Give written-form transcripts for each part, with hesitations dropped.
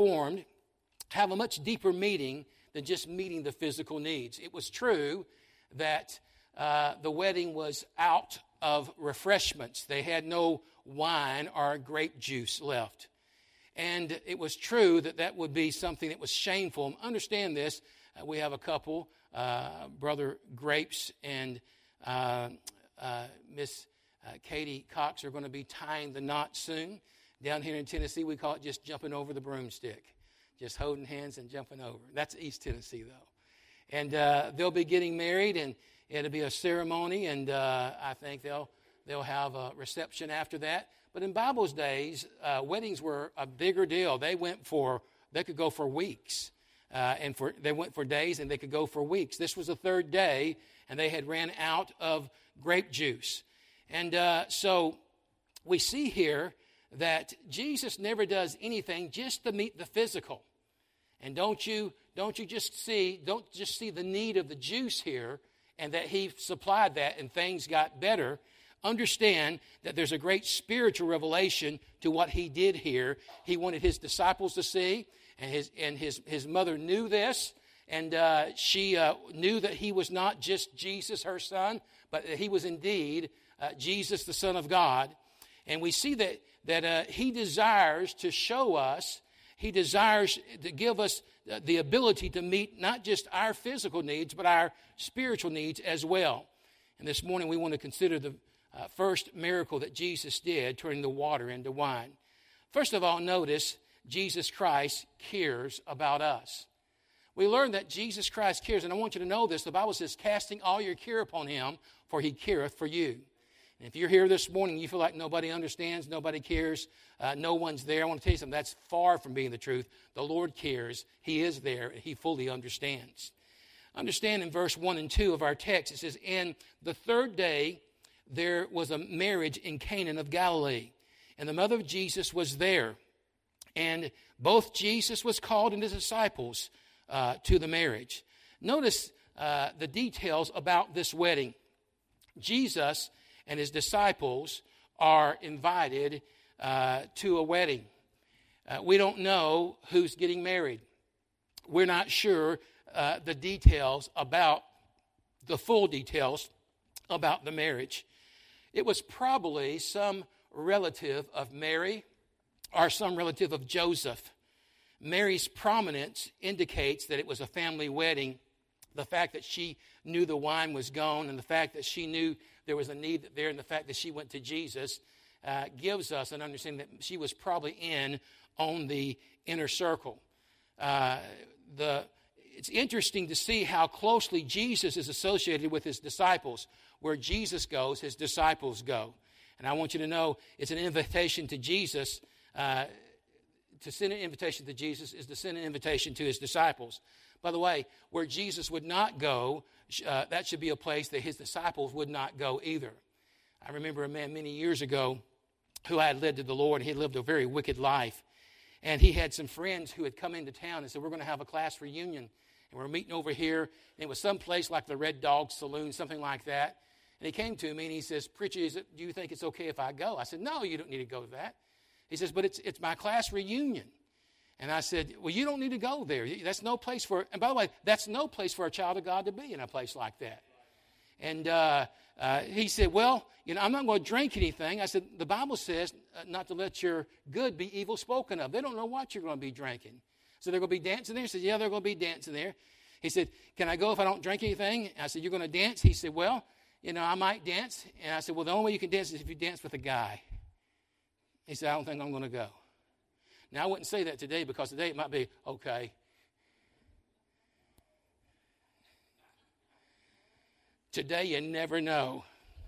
Reformed have a much deeper meaning than just meeting the physical needs. It was true that the wedding was out of refreshments. They had no wine or grape juice left. And it was true that that would be something that was shameful. Understand this. We have a couple, Brother Grapes and Miss Katie Cox, are going to be tying the knot soon. Down here in Tennessee, we call it just jumping over the broomstick. Just holding hands and jumping over. That's East Tennessee, though. And they'll be getting married, and it'll be a ceremony, and I think they'll have a reception after that. But in Bible's days, weddings were a bigger deal. They could go for weeks, they went for days, and they could go for weeks. This was the third day, and they had ran out of grape juice. And so we see here that Jesus never does anything just to meet the physical. And don't just see the need of the juice here, and that he supplied that and things got better. Understand that there's a great spiritual revelation to what he did here. He wanted his disciples to see, and his mother knew this, and she knew that he was not just Jesus, her son, but that he was indeed Jesus, the Son of God. And we see that he desires to show us, he desires to give us the ability to meet not just our physical needs, but our spiritual needs as well. And this morning we want to consider the first miracle that Jesus did, turning the water into wine. First of all, notice Jesus Christ cares about us. We learn that Jesus Christ cares, and I want you to know this. The Bible says, casting all your care upon him, for he careth for you. And if you're here this morning, you feel like nobody understands, nobody cares, no one's there, I want to tell you something. That's far from being the truth. The Lord cares. He is there, and he fully understands. Understand in verse 1 and 2 of our text, it says, and the third day there was a marriage in Cana of Galilee, and the mother of Jesus was there. And both Jesus was called and his disciples to the marriage. Notice the details about this wedding. Jesus and his disciples are invited to a wedding. We don't know who's getting married. We're not sure the details about, the full details about the marriage. It was probably some relative of Mary or some relative of Joseph. Mary's prominence indicates that it was a family wedding. The fact that she knew the wine was gone, and the fact that she knew there was a need there, and the fact that she went to Jesus gives us an understanding that she was probably in on the inner circle. It's interesting to see how closely Jesus is associated with his disciples. Where Jesus goes, his disciples go. And I want you to know it's an invitation to Jesus. To send an invitation to Jesus is to send an invitation to his disciples. By the way, where Jesus would not go, that should be a place that his disciples would not go either. I remember a man many years ago who had led to the Lord. He had lived a very wicked life. And he had some friends who had come into town and said, we're going to have a class reunion. And we're meeting over here. And it was some place like the Red Dog Saloon, something like that. And he came to me and he says, preacher, do you think it's okay if I go? I said, no, you don't need to go to that. He says, but it's my class reunion. And I said, well, you don't need to go there. That's no place for, and by the way, that's no place for a child of God to be in a place like that. And he said, well, I'm not going to drink anything. I said, the Bible says not to let your good be evil spoken of. They don't know what you're going to be drinking. So they're going to be dancing there? He said, yeah, they're going to be dancing there. He said, can I go if I don't drink anything? I said, you're going to dance? He said, well, I might dance. And I said, well, the only way you can dance is if you dance with a guy. He said, I don't think I'm going to go. Now, I wouldn't say that today because today it might be, okay. Today you never know.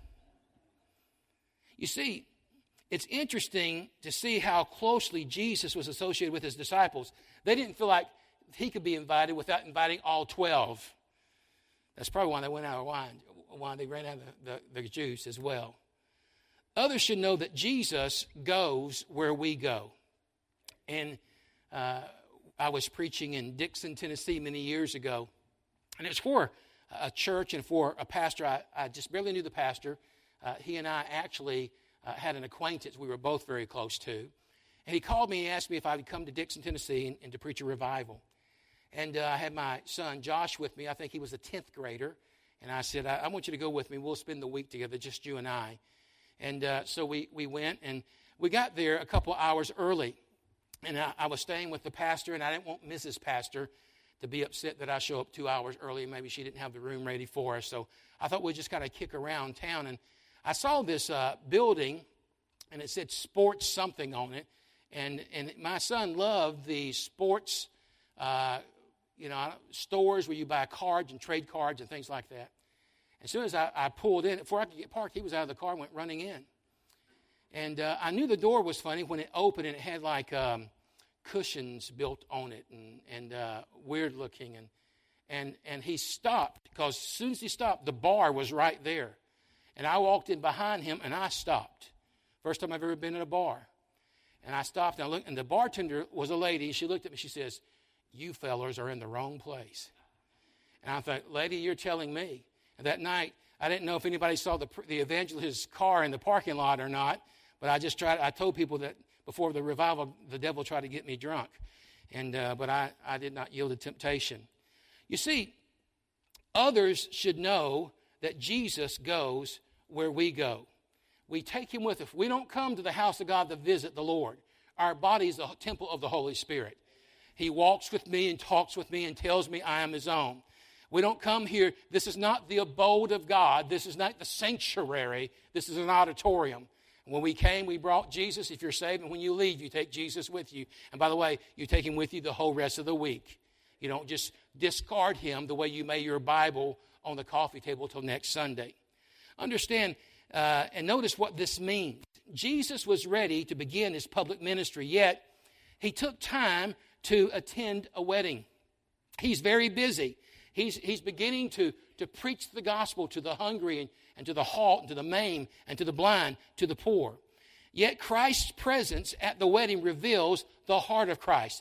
You see, it's interesting to see how closely Jesus was associated with his disciples. They didn't feel like he could be invited without inviting all 12. That's probably why they went out of wine, why they ran out of the juice as well. Others should know that Jesus goes where we go. And I was preaching in Dixon, Tennessee many years ago. And it's for a church and for a pastor. I just barely knew the pastor. He and I actually had an acquaintance we were both very close to. And he called me and asked me if I would come to Dixon, Tennessee, and to preach a revival. And I had my son, Josh, with me. I think he was a 10th grader. And I said, I want you to go with me. We'll spend the week together, just you and I. And so we went, and we got there a couple hours early. And I was staying with the pastor, and I didn't want Mrs. Pastor to be upset that I show up 2 hours early. Maybe she didn't have the room ready for us. So I thought we'd just kind of kick around town. And I saw this building, and it said sports something on it. And my son loved the sports stores where you buy cards and trade cards and things like that. As soon as I pulled in, before I could get parked, he was out of the car and went running in. And I knew the door was funny when it opened, and it had like cushions built on it and weird looking. And he stopped, because as soon as he stopped, the bar was right there. And I walked in behind him, and I stopped. First time I've ever been in a bar. And I stopped, and I looked, and the bartender was a lady. She looked at me. She says, "You fellers are in the wrong place." And I thought, "Lady, you're telling me." And that night, I didn't know if anybody saw the evangelist's car in the parking lot or not, but I told people that before the revival, the devil tried to get me drunk. But I did not yield to temptation. You see, others should know that Jesus goes where we go. We take him with us. We don't come to the house of God to visit the Lord. Our body is the temple of the Holy Spirit. He walks with me and talks with me and tells me I am his own. We don't come here. This is not the abode of God. This is not the sanctuary. This is an auditorium. When we came, we brought Jesus. If you're saved, and when you leave, you take Jesus with you. And by the way, you take him with you the whole rest of the week. You don't just discard him the way you may your Bible on the coffee table till next Sunday. Understand and notice what this means. Jesus was ready to begin his public ministry, yet he took time to attend a wedding. He's very busy. He's beginning to preach the gospel to the hungry and to the halt and to the maimed and to the blind, to the poor. Yet Christ's presence at the wedding reveals the heart of Christ.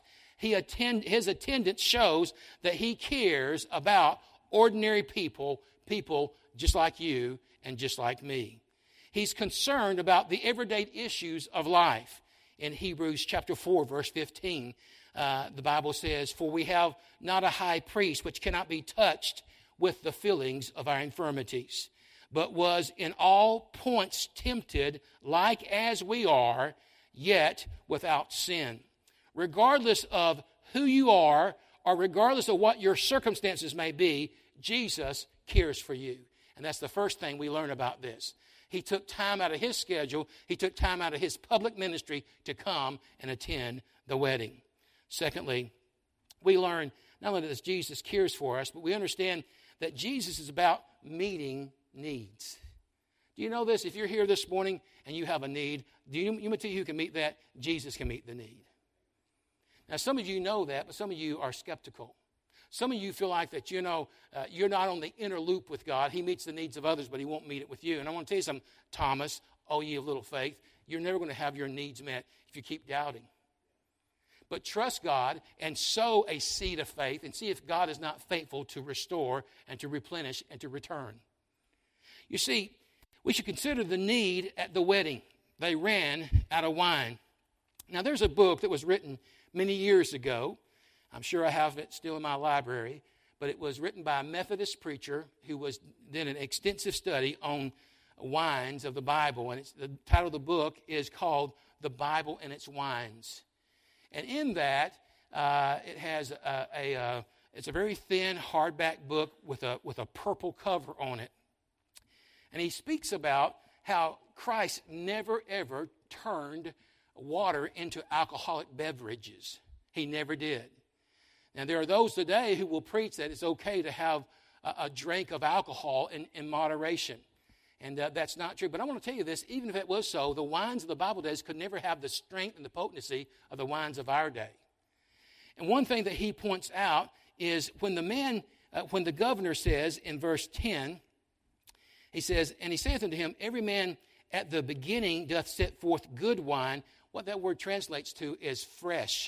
His attendance shows that he cares about ordinary people just like you and just like me. He's concerned about the everyday issues of life. In Hebrews chapter 4, verse 15, the Bible says, "For we have not a high priest which cannot be touched with the feelings of our infirmities, but was in all points tempted like as we are, yet without sin." Regardless of who you are, or regardless of what your circumstances may be, Jesus cares for you. And that's the first thing we learn about this. He took time out of his schedule. He took time out of his public ministry to come and attend the wedding. Secondly, we learn not only that Jesus cares for us, but we understand that Jesus is about meeting needs. Do you know this? If you're here this morning and you have a need, you want to tell you who can meet that? Jesus can meet the need. Now, some of you know that, but some of you are skeptical. Some of you feel like that, you're not on the inner loop with God. He meets the needs of others, but he won't meet it with you. And I want to tell you something, Thomas, oh, ye of little faith, you're never going to have your needs met if you keep doubting. But trust God and sow a seed of faith and see if God is not faithful to restore and to replenish and to return. You see, we should consider the need at the wedding. They ran out of wine. Now, there's a book that was written many years ago. I'm sure I have it still in my library, but it was written by a Methodist preacher who did an extensive study on wines of the Bible. And the title of the book is called The Bible and Its Wines. And in that, it has it's a very thin hardback book with a purple cover on it. And he speaks about how Christ never, ever turned water into alcoholic beverages. He never did. Now, there are those today who will preach that it's okay to have a drink of alcohol in moderation. And that's not true. But I want to tell you this, even if it was so, the wines of the Bible days could never have the strength and the potency of the wines of our day. And one thing that he points out is when the governor says in verse 10, he says, "And he saith unto him, Every man at the beginning doth set forth good wine." What that word translates to is fresh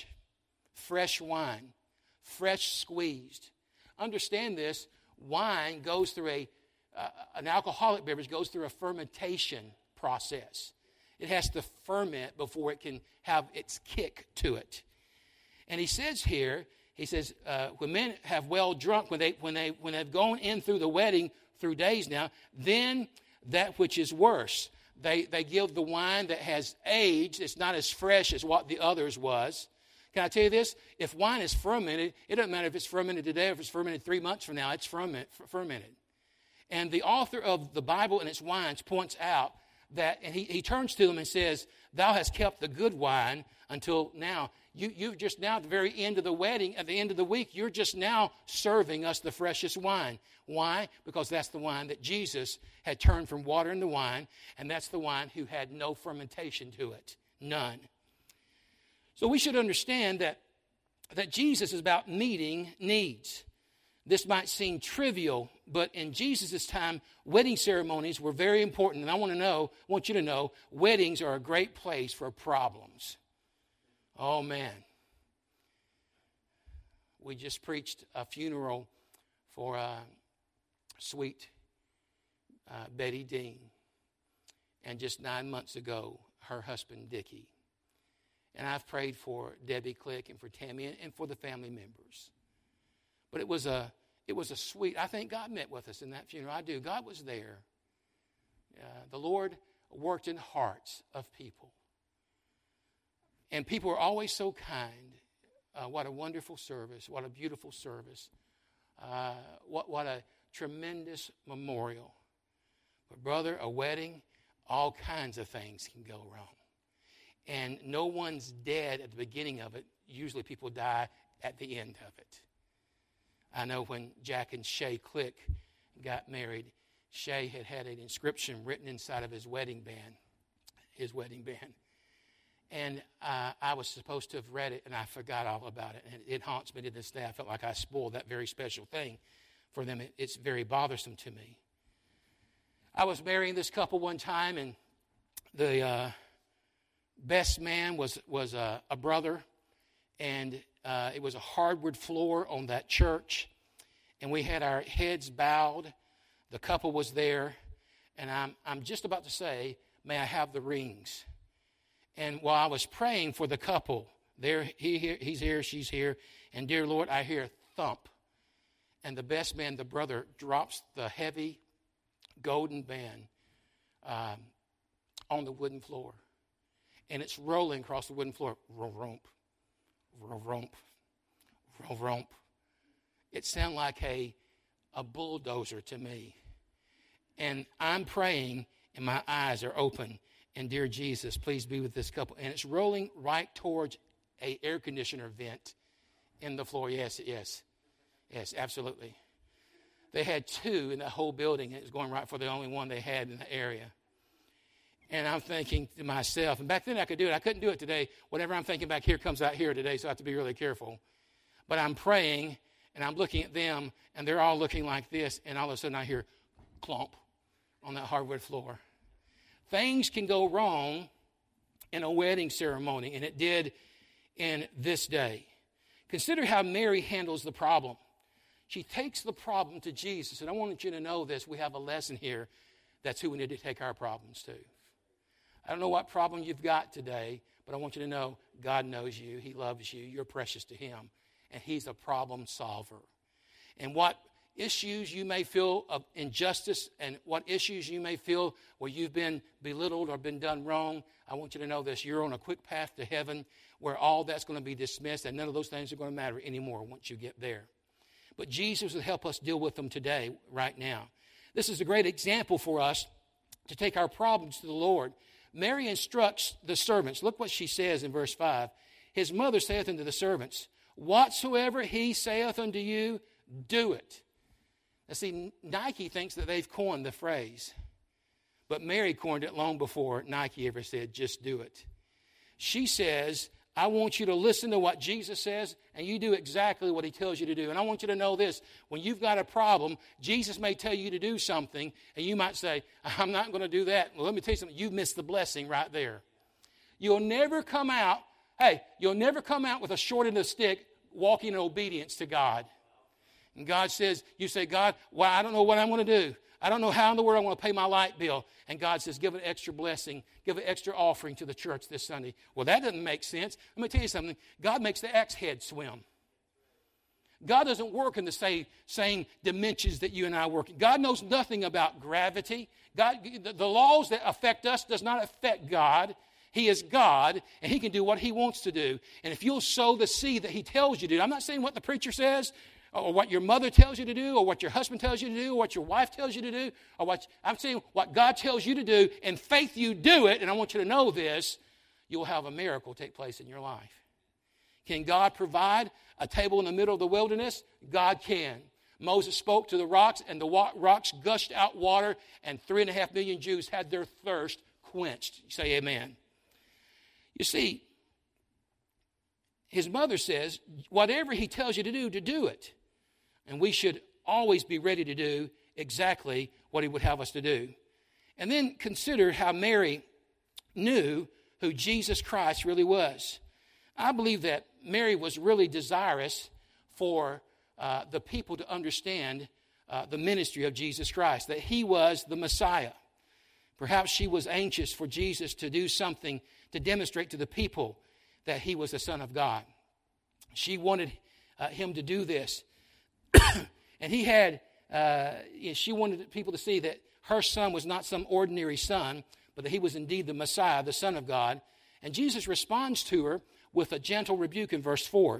wine. Fresh squeezed. Understand this, wine goes through an alcoholic beverage goes through a fermentation process. It has to ferment before it can have its kick to it. And he says here, he says, when men have well drunk, when they've gone in through the wedding through days now, then that which is worse. They give the wine that has aged. It's not as fresh as what the others was. Can I tell you this? If wine is fermented, it doesn't matter if it's fermented today or if it's fermented 3 months from now. It's fermented. And the author of the Bible and its wines points out that, and he turns to them and says, thou hast kept the good wine until now. You've just now, at the very end of the wedding, at the end of the week, you're just now serving us the freshest wine. Why? Because that's the wine that Jesus had turned from water into wine, and that's the wine who had no fermentation to it. None. So we should understand that Jesus is about meeting needs. This might seem trivial, but in Jesus' time, wedding ceremonies were very important. And I want you to know, weddings are a great place for problems. Oh, man. We just preached a funeral for sweet Betty Dean. And just 9 months ago, her husband, Dickie. And I've prayed for Debbie Click and for Tammy and for the family members. But it was a sweet, I think God met with us in that funeral. I do. God was there. The Lord worked in hearts of people. And people were always so kind. What a wonderful service. What a beautiful service. What a tremendous memorial. But brother, a wedding, all kinds of things can go wrong. And no one's dead at the beginning of it. Usually people die at the end of it. I know when Jack and Shay Click got married, Shay had an inscription written inside of his wedding band. And I was supposed to have read it, and I forgot all about it. And it haunts me to this day. I felt like I spoiled that very special thing for them. It's very bothersome to me. I was marrying this couple one time, and the best man was a brother, and it was a hardwood floor on that church, and we had our heads bowed. The couple was there, and I'm just about to say, may I have the rings? And while I was praying for the couple, he's here, she's here, and dear Lord, I hear a thump, and the best man, the brother, drops the heavy golden band on the wooden floor. And it's rolling across the wooden floor. Romp, romp, romp. It sounded like a bulldozer to me. And I'm praying, and my eyes are open. And dear Jesus, please be with this couple. And it's rolling right towards an air conditioner vent in the floor. Yes, absolutely. They had 2 in the whole building, and it was going right for the only one they had in the area. And I'm thinking to myself, and back then I could do it. I couldn't do it today. Whatever I'm thinking back here comes out here today, so I have to be really careful. But I'm praying, and I'm looking at them, and they're all looking like this, and all of a sudden I hear clomp on that hardwood floor. Things can go wrong in a wedding ceremony, and it did in this day. Consider how Mary handles the problem. She takes the problem to Jesus, and I want you to know this. We have a lesson here. That's who we need to take our problems to. I don't know what problem you've got today, but I want you to know God knows you. He loves you. You're precious to Him, and He's a problem solver. And what issues you may feel of injustice and what issues you may feel where you've been belittled or been done wrong, I want you to know this. You're on a quick path to heaven where all that's going to be dismissed, and none of those things are going to matter anymore once you get there. But Jesus will help us deal with them today, right now. This is a great example for us to take our problems to the Lord. Mary instructs the servants. Look what she says in verse 5. His mother saith unto the servants, whatsoever he saith unto you, do it. Now see, Nike thinks that they've coined the phrase. But Mary coined it long before Nike ever said, just do it. She says, I want you to listen to what Jesus says, and you do exactly what He tells you to do. And I want you to know this. When you've got a problem, Jesus may tell you to do something, and you might say, I'm not going to do that. Well, let me tell you something. You missed the blessing right there. You'll never come out with a short end of the stick walking in obedience to God. And God says, you say, God, well, I don't know what I'm going to do. I don't know how in the world I'm going to pay my light bill. And God says, give an extra blessing, give an extra offering to the church this Sunday. Well, that doesn't make sense. Let me tell you something. God makes the axe head swim. God doesn't work in the same dimensions that you and I work in. God knows nothing about gravity. The laws that affect us does not affect God. He is God, and He can do what He wants to do. And if you'll sow the seed that He tells you to do, I'm not saying what the preacher says, or what your mother tells you to do, or what your husband tells you to do, or what your wife tells you to do, I'm saying what God tells you to do. In faith you do it, and I want you to know this, you'll have a miracle take place in your life. Can God provide a table in the middle of the wilderness? God can. Moses spoke to the rocks, and the rocks gushed out water, and 3.5 million Jews had their thirst quenched. You say amen. You see, his mother says, whatever he tells you to do it. And we should always be ready to do exactly what he would have us to do. And then consider how Mary knew who Jesus Christ really was. I believe that Mary was really desirous for the people to understand the ministry of Jesus Christ, that he was the Messiah. Perhaps she was anxious for Jesus to do something to demonstrate to the people that he was the Son of God. She wanted him to do this. And she wanted people to see that her son was not some ordinary son, but that he was indeed the Messiah, the Son of God. And Jesus responds to her with a gentle rebuke in verse 4.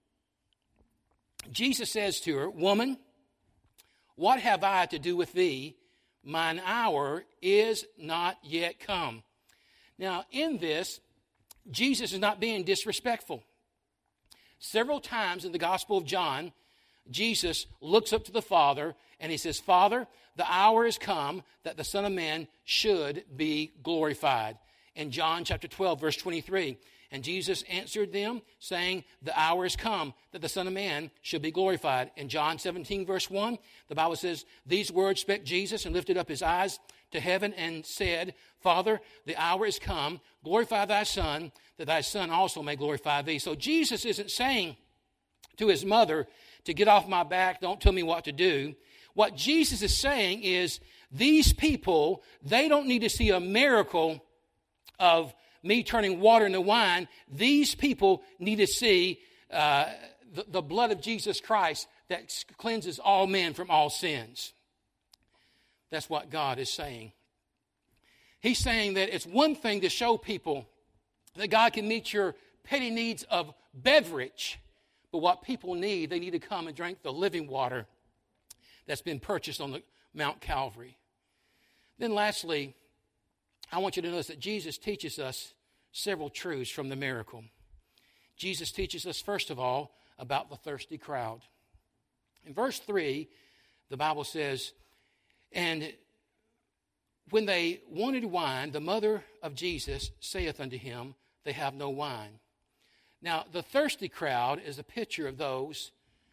Jesus says to her, "Woman, what have I to do with thee? Mine hour is not yet come." Now, in this, Jesus is not being disrespectful. Several times in the Gospel of John, Jesus looks up to the Father and he says, "Father, the hour is come that the Son of Man should be glorified." In John chapter 12, verse 23, and Jesus answered them, saying, "The hour is come that the Son of Man should be glorified." In John 17, verse 1, the Bible says, "These words spake Jesus and lifted up his eyes to heaven and said, Father, the hour is come, glorify thy Son, that thy Son also may glorify thee." So Jesus isn't saying to his mother to get off my back, don't tell me what to do. What Jesus is saying is, these people, they don't need to see a miracle of me turning water into wine. These people need to see the blood of Jesus Christ that cleanses all men from all sins. That's what God is saying. He's saying that it's one thing to show people that God can meet your petty needs of beverage, but what people need, they need to come and drink the living water that's been purchased on the Mount Calvary. Then lastly, I want you to notice that Jesus teaches us several truths from the miracle. Jesus teaches us, first of all, about the thirsty crowd. In verse 3, the Bible says, "And when they wanted wine, the mother of Jesus saith unto him, They have no wine." Now, the thirsty crowd is a picture of those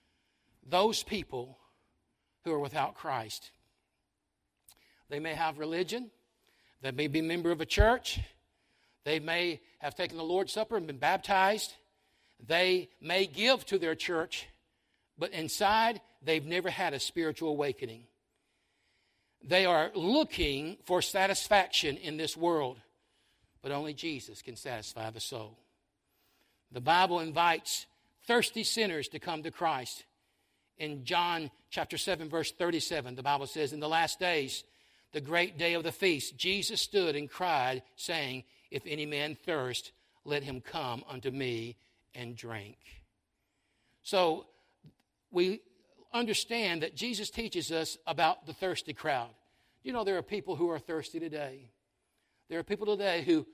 people who are without Christ. They may have religion. They may be a member of a church. They may have taken the Lord's Supper and been baptized. They may give to their church, but inside, they've never had a spiritual awakening. They are looking for satisfaction in this world, but only Jesus can satisfy the soul. The Bible invites thirsty sinners to come to Christ. In John chapter 7, verse 37, the Bible says, "In the last days, the great day of the feast, Jesus stood and cried, saying, If any man thirst, let him come unto me and drink." So we understand that Jesus teaches us about the thirsty crowd. You know, there are people who are thirsty today. There are people today who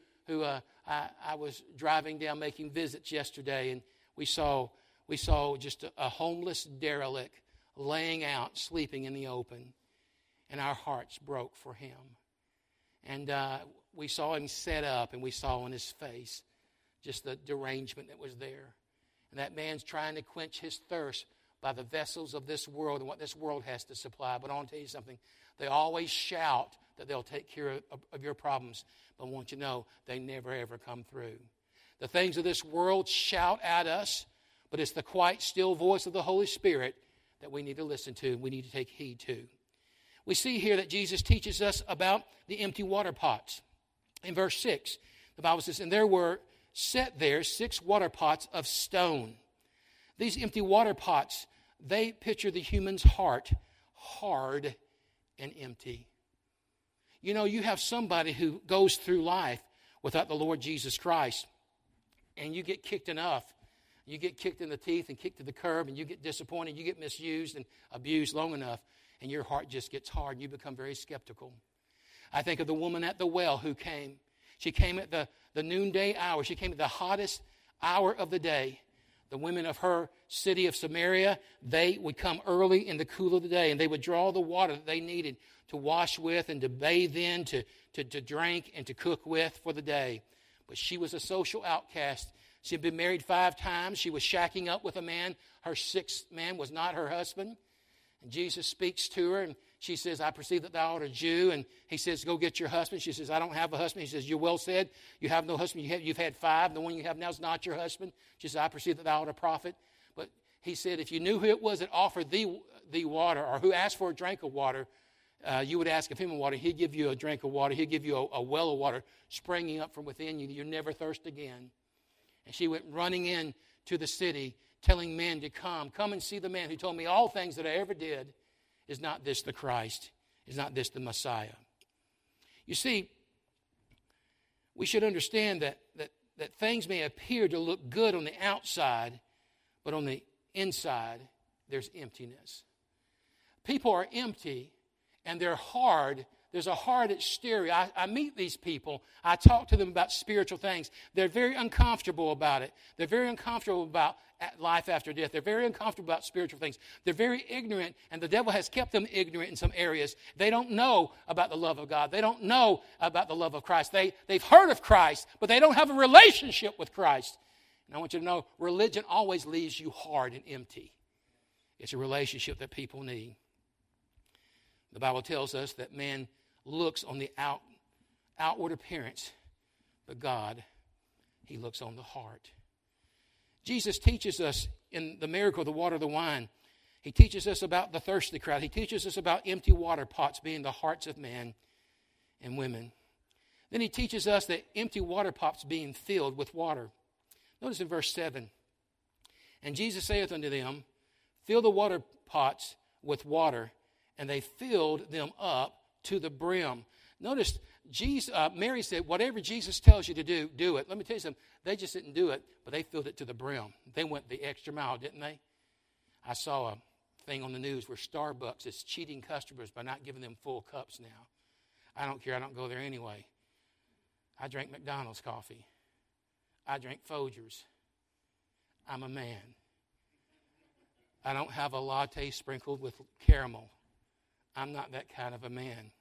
I was driving down making visits yesterday, and we saw just a homeless derelict laying out, sleeping in the open, and our hearts broke for him. And we saw him set up, and we saw on his face just the derangement that was there. And that man's trying to quench his thirst by the vessels of this world and what this world has to supply. But I want to tell you something. They always shout that they'll take care of your problems. But I want you to know they never, ever come through. The things of this world shout at us, but it's the quiet, still voice of the Holy Spirit that we need to listen to, we need to take heed to. we see here that Jesus teaches us about the empty water pots. In verse 6, the Bible says, and there were set there 6 water pots of stone. These empty water pots, they picture the human's heart, hard and empty. You know, you have somebody who goes through life without the Lord Jesus Christ, and you get kicked enough. You get kicked in the teeth and kicked to the curb, and you get disappointed, you get misused and abused long enough, and your heart just gets hard, and you become very skeptical. I think of the woman at the well who came. She came at the noonday hour. She came at the hottest hour of the day. The women of her city of Samaria, they would come early in the cool of the day, and they would draw the water that they needed to wash with and to bathe in, to drink and to cook with for the day. But she was a social outcast. She had been married 5 times. She was shacking up with a man. Her 6th man was not her husband. And Jesus speaks to her, and she says, I perceive that thou art a Jew. And he says, go get your husband. She says, I don't have a husband. He says, you're well said. You have no husband. You've had 5. The one you have now is not your husband. She says, I perceive that thou art a prophet. But he said, if you knew who it was that offered thee water, or who asked for a drink of water, you would ask of him water. He'd give you a drink of water. He'd give you a well of water springing up from within you. You'll never thirst again. And she went running in to the city, telling men to come and see the man who told me all things that I ever did. Is not this the Christ? Is not this the Messiah? You see, we should understand that things may appear to look good on the outside, but on the inside, there's emptiness. People are empty, and they're hard. There's a hard exterior. I meet these people. I talk to them about spiritual things. They're very uncomfortable about it. They're very uncomfortable about life after death. They're very uncomfortable about spiritual things. They're very ignorant, and the devil has kept them ignorant in some areas. They don't know about the love of God. They don't know about the love of Christ. They've heard of Christ, but they don't have a relationship with Christ. And I want you to know, religion always leaves you hard and empty. It's a relationship that people need. The Bible tells us that man looks on the outward appearance, but God, he looks on the heart. Jesus teaches us in the miracle of the water of the wine. He teaches us about the thirsty crowd. He teaches us about empty water pots being the hearts of men and women. Then he teaches us that empty water pots being filled with water. Notice in verse 7, and Jesus saith unto them, fill the water pots with water, and they filled them up to the brim. Notice, Mary said, whatever Jesus tells you to do, do it. Let me tell you something. They just didn't do it, but they filled it to the brim. They went the extra mile, didn't they? I saw a thing on the news where Starbucks is cheating customers by not giving them full cups now. I don't care. I don't go there anyway. I drink McDonald's coffee. I drink Folgers. I'm a man. I don't have a latte sprinkled with caramel. I'm not that kind of a man.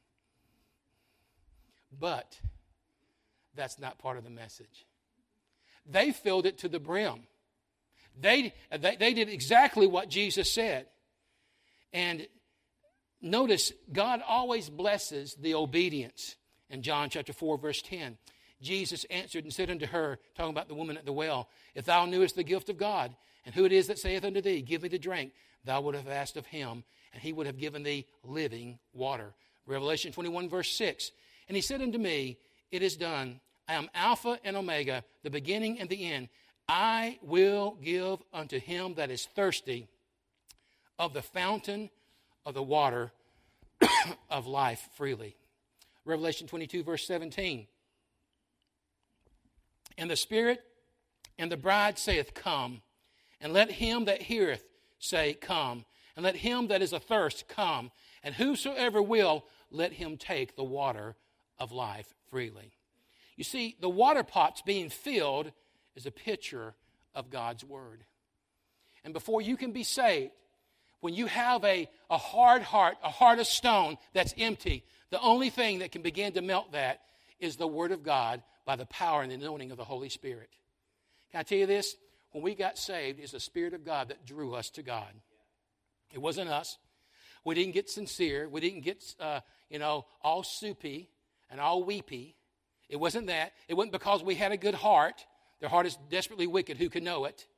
But that's not part of the message. They filled it to the brim. They did exactly what Jesus said. And notice, God always blesses the obedience. In John chapter 4, verse 10, Jesus answered and said unto her, talking about the woman at the well, if thou knewest the gift of God, and who it is that saith unto thee, give me to drink, thou would have asked of him, and he would have given thee living water. Revelation 21, verse 6, and he said unto me, it is done. I am Alpha and Omega, the beginning and the end. I will give unto him that is thirsty of the fountain of the water of life freely. Revelation 22, verse 17. And the Spirit and the bride saith, come. And let him that heareth say, come. And let him that is athirst come. And whosoever will, let him take the water of life freely. You see, the water pots being filled is a picture of God's word. And before you can be saved, when you have a hard heart, a heart of stone that's empty, the only thing that can begin to melt that is the word of God by the power and the anointing of the Holy Spirit. Can I tell you this? When we got saved, it's the Spirit of God that drew us to God. It wasn't us. We didn't get sincere. We didn't get, all soupy and all weepy. It wasn't that. It wasn't because we had a good heart. Their heart is desperately wicked. Who can know it?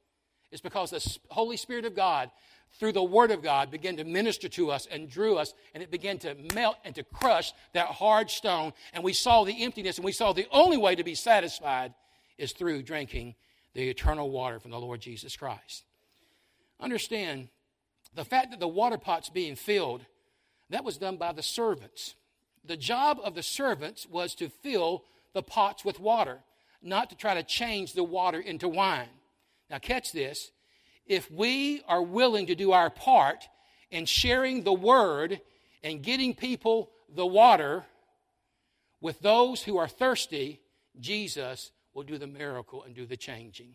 It's because the Holy Spirit of God, through the Word of God, began to minister to us and drew us, and it began to melt and to crush that hard stone. And we saw the emptiness, and we saw the only way to be satisfied is through drinking the eternal water from the Lord Jesus Christ. Understand, the fact that the water pot's being filled, that was done by the servants. The job of the servants was to fill the pots with water, not to try to change the water into wine. Now catch this. If we are willing to do our part in sharing the word and getting people the water with those who are thirsty, Jesus will do the miracle and do the changing.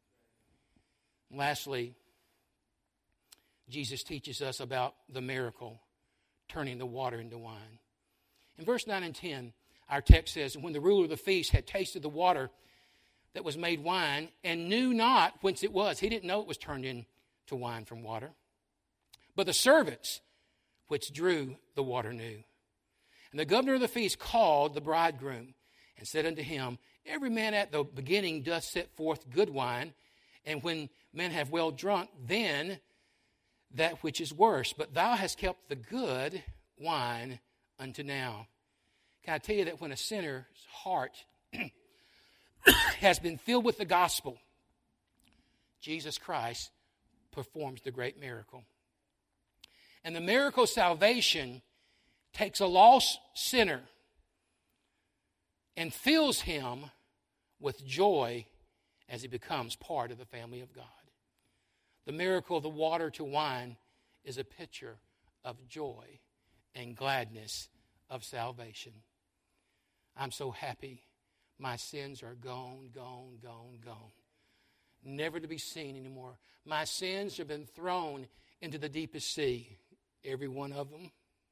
Lastly, Jesus teaches us about the miracle, turning the water into wine. In verse 9 and 10, our text says, when the ruler of the feast had tasted the water that was made wine and knew not whence it was. He didn't know it was turned into wine from water. But the servants which drew the water knew. And the governor of the feast called the bridegroom and said unto him, every man at the beginning doth set forth good wine, and when men have well drunk, then that which is worse. But thou hast kept the good wine unto now. Can I tell you that when a sinner's heart has been filled with the gospel, Jesus Christ performs the great miracle. And the miracle of salvation takes a lost sinner and fills him with joy as he becomes part of the family of God. The miracle of the water to wine is a picture of joy and gladness of salvation. I'm so happy. My sins are gone, gone, gone, gone. Never to be seen anymore. My sins have been thrown into the deepest sea. Every one of them.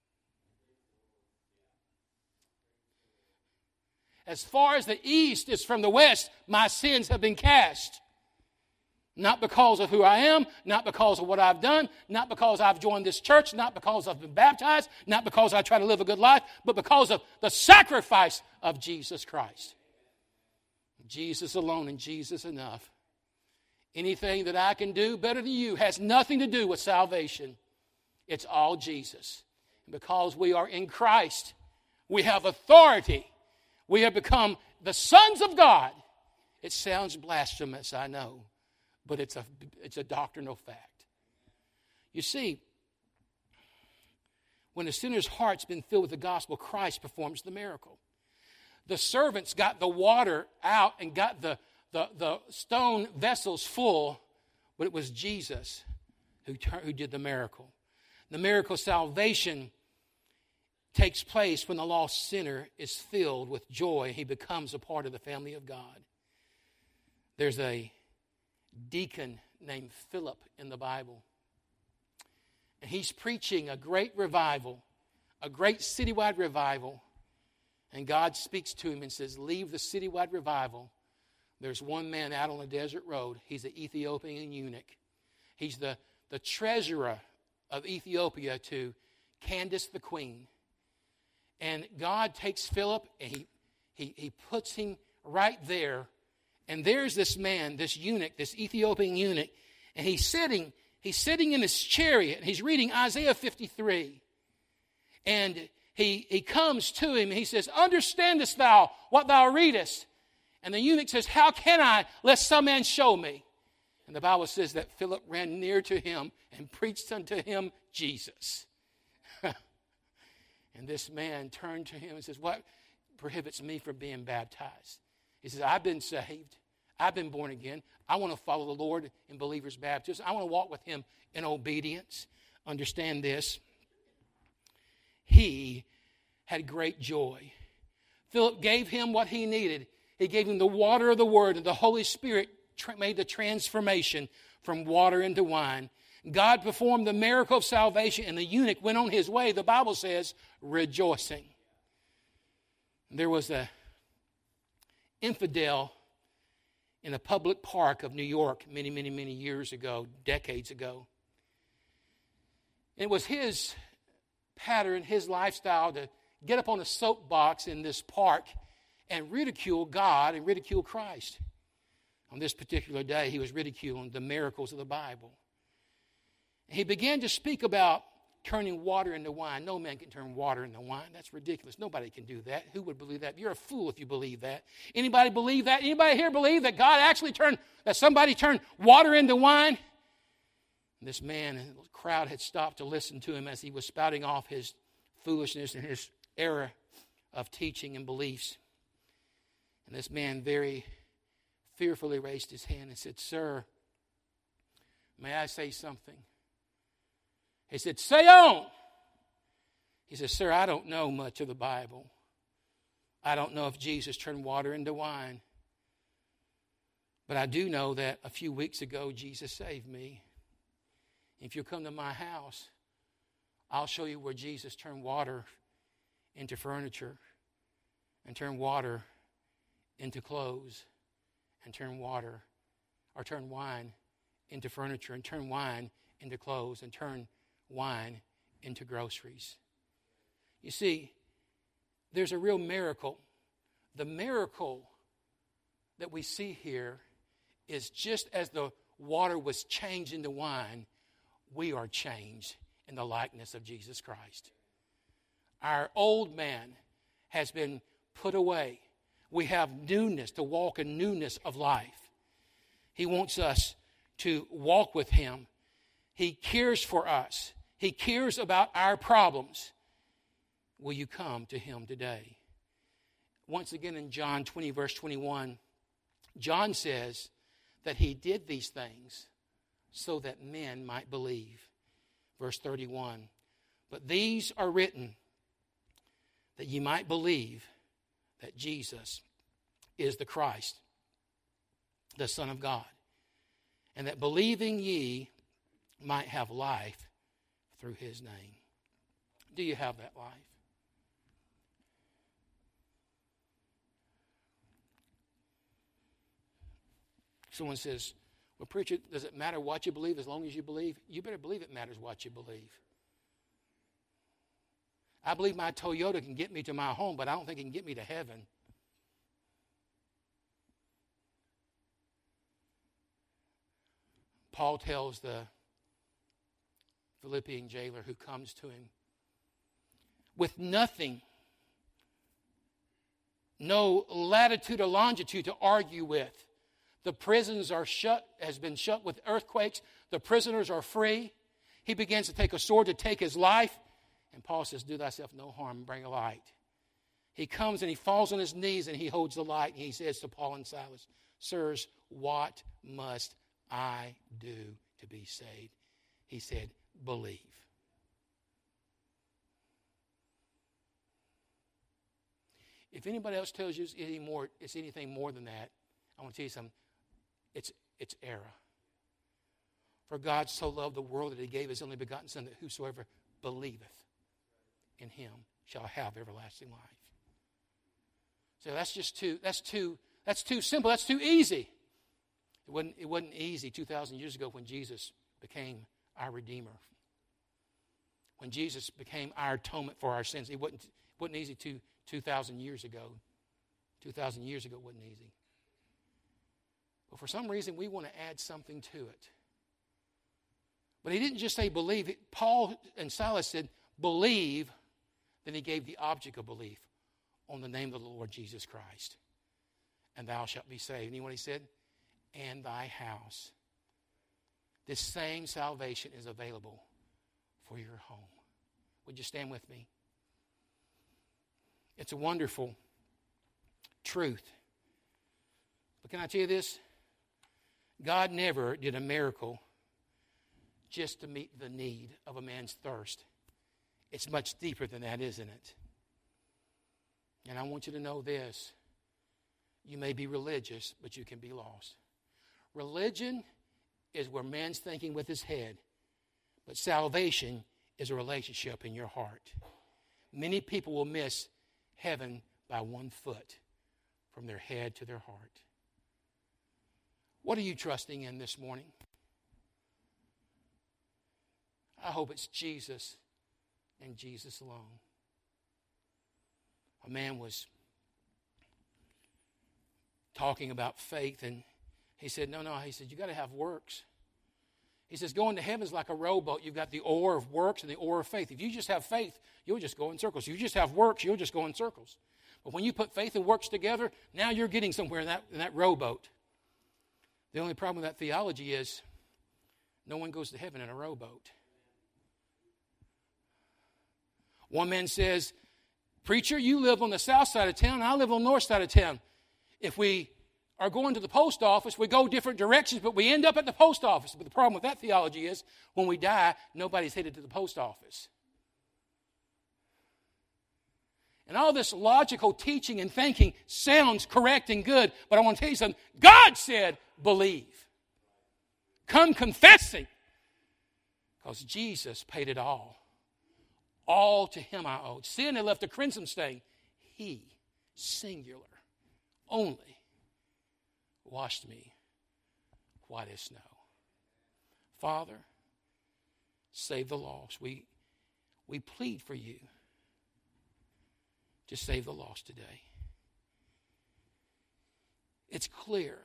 As far as the east is from the west, my sins have been cast. Not because of who I am, not because of what I've done, not because I've joined this church, not because I've been baptized, not because I try to live a good life, but because of the sacrifice of Jesus Christ. Jesus alone and Jesus enough. Anything that I can do better than you has nothing to do with salvation. It's all Jesus. And because we are in Christ, we have authority. We have become the sons of God. It sounds blasphemous, I know, but it's a doctrinal fact. You see, when a sinner's heart's been filled with the gospel, Christ performs the miracle. The servants got the water out and got the stone vessels full, but it was Jesus who did the miracle. The miracle of salvation takes place when the lost sinner is filled with joy. He becomes a part of the family of God. There's a deacon named Philip in the Bible. And he's preaching a great revival, a great citywide revival. And God speaks to him and says, leave the citywide revival. There's one man out on a desert road. He's an Ethiopian eunuch. He's the treasurer of Ethiopia to Candace the queen. And God takes Philip and he puts him right there. And there's this man, this eunuch, this Ethiopian eunuch, and he's sitting in his chariot, and he's reading Isaiah 53. And he comes to him, and he says, understandest thou what thou readest? And the eunuch says, how can I, lest some man show me? And the Bible says that Philip ran near to him and preached unto him Jesus. And this man turned to him and says, what prohibits me from being baptized? He says, I've been saved. I've been born again. I want to follow the Lord in believer's baptism. I want to walk with him in obedience. Understand this. He had great joy. Philip gave him what he needed. He gave him the water of the Word, and the Holy Spirit made the transformation from water into wine. God performed the miracle of salvation, and the eunuch went on his way, the Bible says, rejoicing. There was an infidel in a public park of New York many, many, many years ago, decades ago. It was his pattern, his lifestyle to get up on a soapbox in this park and ridicule God and ridicule Christ. On this particular day, he was ridiculing the miracles of the Bible. He began to speak about turning water into wine. No man can turn water into wine. That's ridiculous. Nobody can do that. Who would believe that? You're a fool if you believe that. Anybody believe that? Anybody here believe that God actually that somebody turned water into wine? And this man and the crowd had stopped to listen to him as he was spouting off his foolishness and his error of teaching and beliefs. And this man very fearfully raised his hand and said, "Sir, may I say something?" He said, "Say on." He said, "Sir, I don't know much of the Bible. I don't know if Jesus turned water into wine. But I do know that a few weeks ago, Jesus saved me. If you'll come to my house, I'll show you where Jesus turned water into furniture and turned water into clothes and turn wine into furniture and turn wine into clothes and turn wine into groceries." You see, there's a real miracle. The miracle that we see here is just as the water was changed into wine, we are changed in the likeness of Jesus Christ. Our old man has been put away. We have newness, to walk in newness of life. He wants us to walk with him. He cares for us. He cares about our problems. Will you come to him today? Once again in John 20, verse 21, John says that he did these things so that men might believe. Verse 31, "But these are written that ye might believe that Jesus is the Christ, the Son of God, and that believing ye might have life through his name." Do you have that life? Someone says, "Well, preacher, does it matter what you believe as long as you believe?" You better believe it matters what you believe. I believe my Toyota can get me to my home, but I don't think it can get me to heaven. Paul tells the Philippian jailer who comes to him with nothing, no latitude or longitude to argue with. The prisons are has been shut with earthquakes. The prisoners are free. He begins to take a sword to take his life. And Paul says, "Do thyself no harm and bring a light." He comes and he falls on his knees and he holds the light. And he says to Paul and Silas, "Sirs, what must I do to be saved?" He said, "Believe." If anybody else tells you it's anything more than that, I want to tell you something. It's error. For God so loved the world that he gave his only begotten Son, that whosoever believeth in him shall have everlasting life. So that's too simple. That's too easy. It wasn't easy 2,000 years ago when Jesus became our Redeemer. When Jesus became our atonement for our sins. It wasn't easy 2,000 years ago. 2,000 years ago it wasn't easy. But for some reason we want to add something to it. But he didn't just say believe. Paul and Silas said believe. Then he gave the object of belief on the name of the Lord Jesus Christ. And thou shalt be saved. And you know what he said? And thy house. This same salvation is available for your home. Would you stand with me? It's a wonderful truth. But can I tell you this? God never did a miracle just to meet the need of a man's thirst. It's much deeper than that, isn't it? And I want you to know this. You may be religious, but you can be lost. Religion is where man's thinking with his head, but salvation is a relationship in your heart. Many people will miss heaven by 1 foot from their head to their heart. What are you trusting in this morning? I hope it's Jesus and Jesus alone. A man was talking about faith, and He said, no. He said, you got to have works. He says, going to heaven is like a rowboat. You've got the oar of works and the oar of faith. If you just have faith, you'll just go in circles. If you just have works, you'll just go in circles. But when you put faith and works together, now you're getting somewhere in that rowboat. The only problem with that theology is no one goes to heaven in a rowboat. One man says, preacher, you live on the south side of town, I live on the north side of town. If we are going to the post office, we go different directions, but we end up at the post office. But the problem with that theology is when we die, nobody's headed to the post office. And all this logical teaching and thinking sounds correct and good, but I want to tell you something. God said, believe. Come confessing. Because Jesus paid it all. All to him I owed. Sin had left a crimson stain. He, singular, only, washed me white as snow. Father, save the lost. We plead for you to save the lost today. It's clear.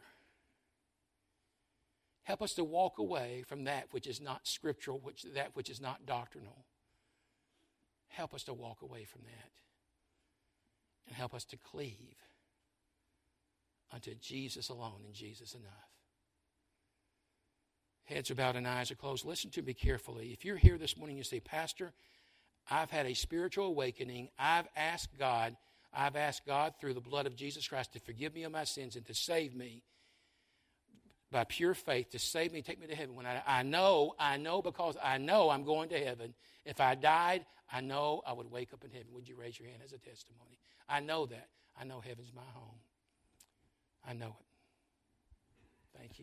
Help us to walk away from that which is not scriptural, that which is not doctrinal. Help us to walk away from that. And help us to cleave unto Jesus alone and Jesus enough. Heads are bowed and eyes are closed. Listen to me carefully. If you're here this morning and you say, Pastor, I've had a spiritual awakening. I've asked God through the blood of Jesus Christ to forgive me of my sins and to save me by pure faith, to save me and take me to heaven. When I know because I know I'm going to heaven. If I died, I know I would wake up in heaven. Would you raise your hand as a testimony? I know that. I know heaven's my home. I know it. Thank you.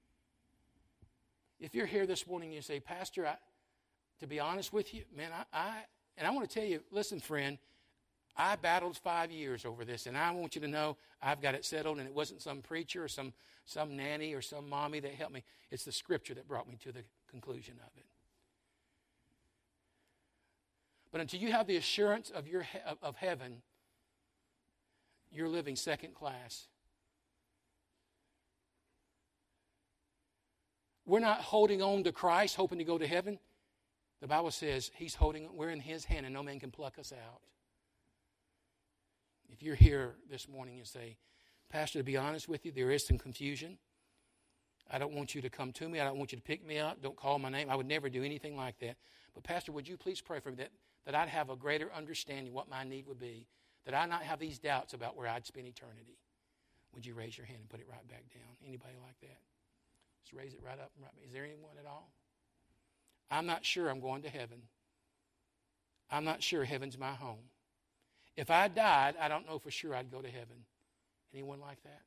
If you're here this morning and you say, Pastor, to be honest with you, man, I want to tell you, listen, friend, I battled 5 years over this, and I want you to know I've got it settled, and it wasn't some preacher or some nanny or some mommy that helped me. It's the Scripture that brought me to the conclusion of it. But until you have the assurance of heaven, you're living second class. We're not holding on to Christ, hoping to go to heaven. The Bible says we're in his hand and no man can pluck us out. If you're here this morning and say, Pastor, to be honest with you, there is some confusion. I don't want you to come to me. I don't want you to pick me up. Don't call my name. I would never do anything like that. But Pastor, would you please pray for me that I'd have a greater understanding what my need would be, that I not have these doubts about where I'd spend eternity. Would you raise your hand and put it right back down? Anybody like that? Just raise it right up and right back. Is there anyone at all? I'm not sure I'm going to heaven. I'm not sure heaven's my home. If I died, I don't know for sure I'd go to heaven. Anyone like that?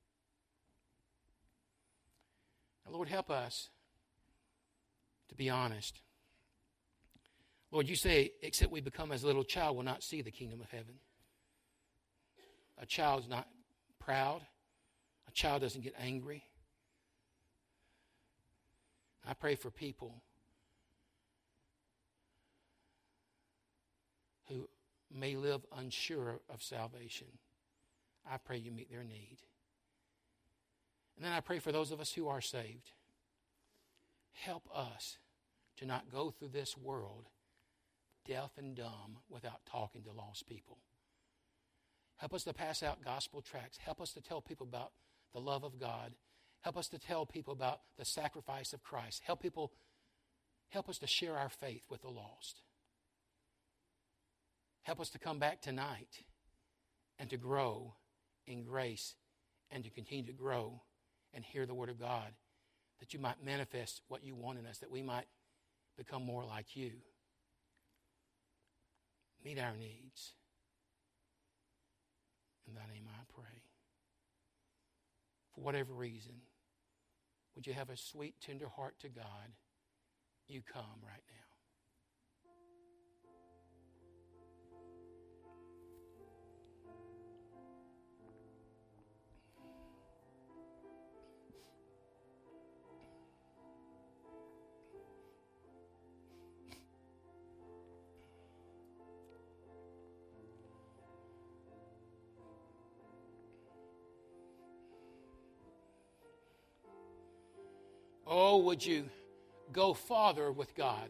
Now, Lord, help us to be honest. Lord, you say, except we become as a little child, we'll not see the kingdom of heaven. A child's not proud. A child doesn't get angry. I pray for people who may live unsure of salvation. I pray you meet their need. And then I pray for those of us who are saved. Help us to not go through this world deaf and dumb without talking to lost people. Help us to pass out gospel tracts. Help us to tell people about the love of God. Help us to tell people about the sacrifice of Christ. Help us to share our faith with the lost. Help us to come back tonight and to grow in grace and to continue to grow and hear the Word of God, that you might manifest what you want in us, that we might become more like you. Meet our needs. In thy name I pray. For whatever reason, would you have a sweet, tender heart to God? You come right now. Oh, would you go farther with God?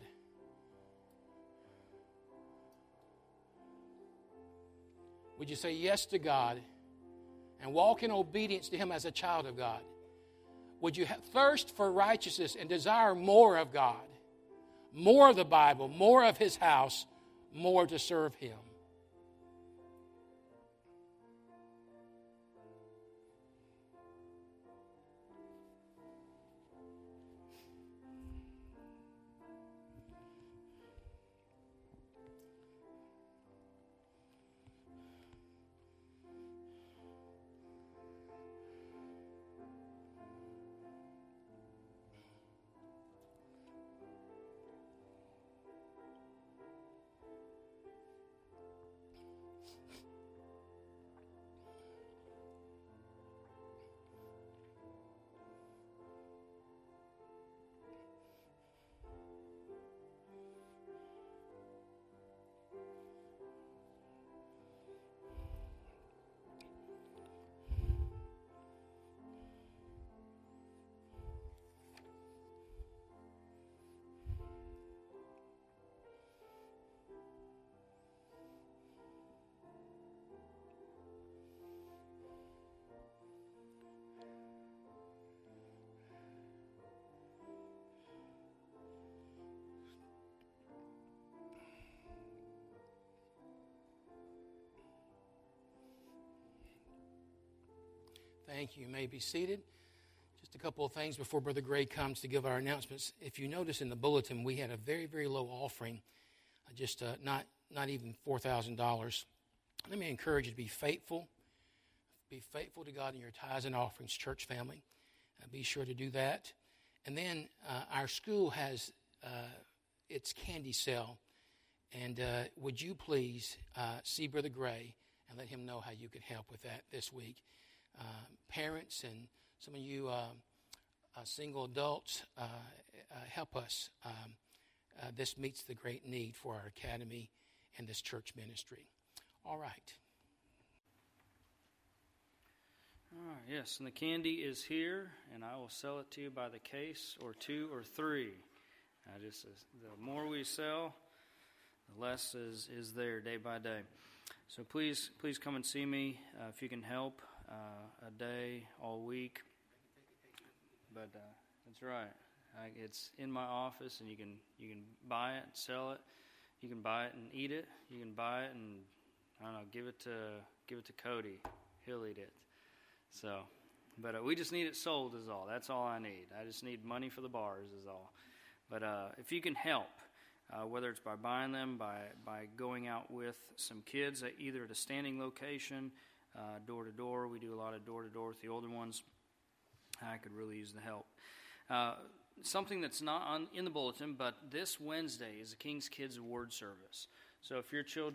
Would you say yes to God and walk in obedience to Him as a child of God? Would you thirst for righteousness and desire more of God, more of the Bible, more of His house, more to serve Him? Thank you. You may be seated. Just a couple of things before Brother Gray comes to give our announcements. If you notice in the bulletin, we had a very, very low offering, just not even $4,000. Let me encourage you to be faithful. Be faithful to God in your tithes and offerings, church family. Be sure to do that. And then our school has its candy sale. And would you please see Brother Gray and let him know how you can help with that this week. Parents and some of you single adults, help us. This meets the great need for our academy and this church ministry. All right. All right, yes, and the candy is here, and I will sell it to you by the case or two or three. The more we sell, the less is there day by day. So please come and see me if you can help a day, all week. But that's right. It's in my office, and you can buy it, sell it. You can buy it and eat it. You can buy it and give it to Cody. He'll eat it. So, but we just need it sold is all. That's all I need. I just need money for the bars is all. But if you can help, whether it's by buying them, by going out with some kids, either at a standing location, door to door. We do a lot of door to door with the older ones. I could really use the help. Something that's not in the bulletin, but this Wednesday is the King's Kids Award Service. So if your